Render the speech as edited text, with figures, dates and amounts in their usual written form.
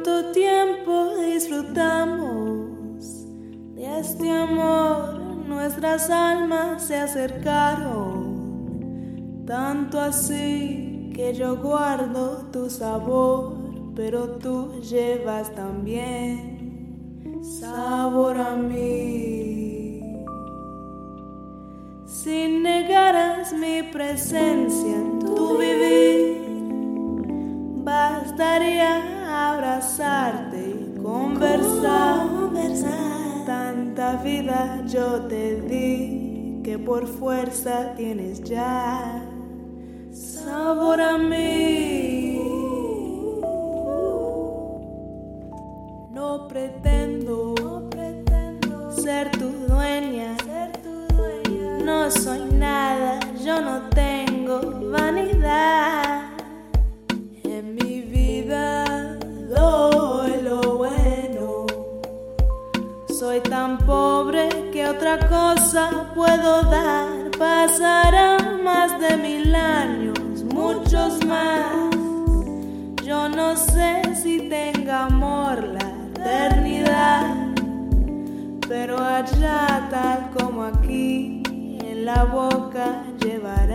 Cuánto tiempo disfrutamos de este amor, nuestras almas se acercaron, tanto así que yo guardo tu sabor, pero tú llevas también sabor a mí. Si negaras mi presencia en tu vivir, bastaría abrazarte y conversar. Tanta vida yo te di que por fuerza tienes ya sabor a mí. No pretendo ser tu dueña. No soy nada, yo no tengo vanidad. En mi vida doy lo bueno. Soy tan pobre que otra cosa puedo dar. Pasarán más de 1000 años, muchos más. Yo no sé si tenga amor la eternidad, pero allá tal como aquí, en la boca llevaré